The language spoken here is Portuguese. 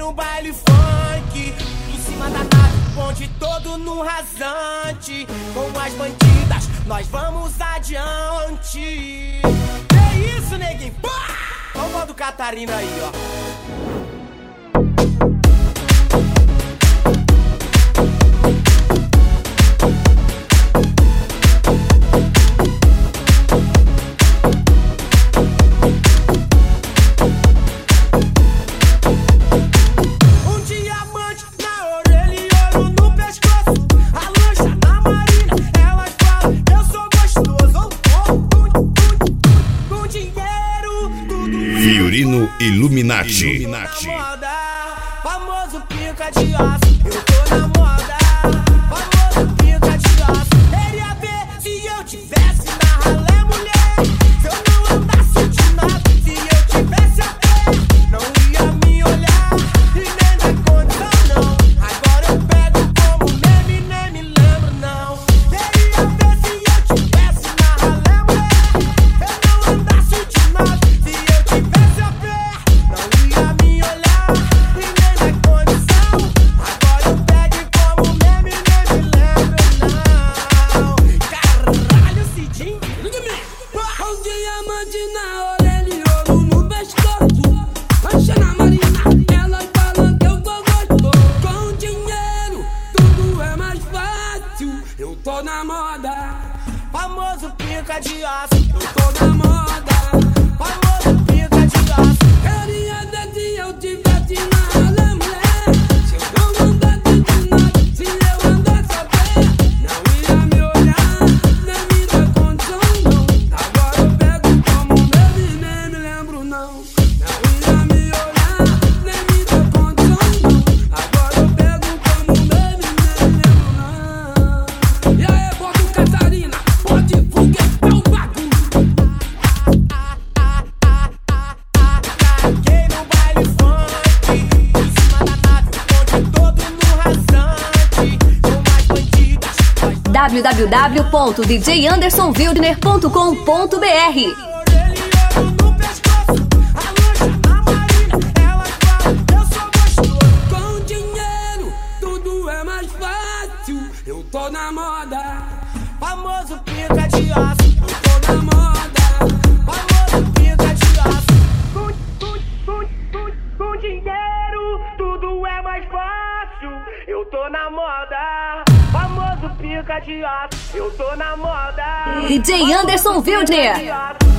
no baile funk, em cima da nave, bonde todo no rasante. Com as bandidas, nós vamos adiante. É isso, neguinho. Vamos do Catarina aí, ó. Fiorino Illuminati. Famoso pica de aço, eu tô na moda. Famoso pica de aço. Queria ver se eu tivesse na ralé, mulher. Se eu não andasse de nada, se eu tivesse a pé, não ia me olhar e nem dar condição, não. Agora eu pego como meme, nem me lembro, não. Queria ver se eu tivesse na ralé, mulher. Se eu não andasse de nada, se eu tivesse a pé, não ia me olhar e nem dar condição. Agora eu pego como meme, nem me lembro, não. Caralho, Cidinho. Um diamante na orelha e ouro no pescoço. Lancha na marina, elas falam que eu tô gostoso. Com dinheiro, tudo é mais fácil. Eu tô na moda. Famoso pica de aço, Eu tô na moda. famoso pica de aço. Queria ver se eu tivesse na ralé, mulher. Se eu não andasse de nada, se eu andasse a pé, não ia me olhar, nem me dar condição, não. Agora eu pego como meme, nem me lembro, não. Não ia me olhar, nem me dar condição, não. Agora eu pego como meme, nem me lembro, não. E aí, bota o Catarina, pode foguetar o bagulho. Larguei no baile funk, em cima da nave, bonde todo no rasante. Com mais bandidas, nós www.djandersonwildner.com.br. orelha e ouro no pescoço. A lancha na marina, elas falam que eu sou gostoso. Com dinheiro, tudo é mais fácil. Eu tô na moda. Famoso pica de aço, Eu tô na moda. famoso pica de aço. Com dinheiro, tudo é mais fácil. Eu tô na moda. Famoso pica de aço, eu tô na moda. DJ Anderson Wildner. Pica de aço.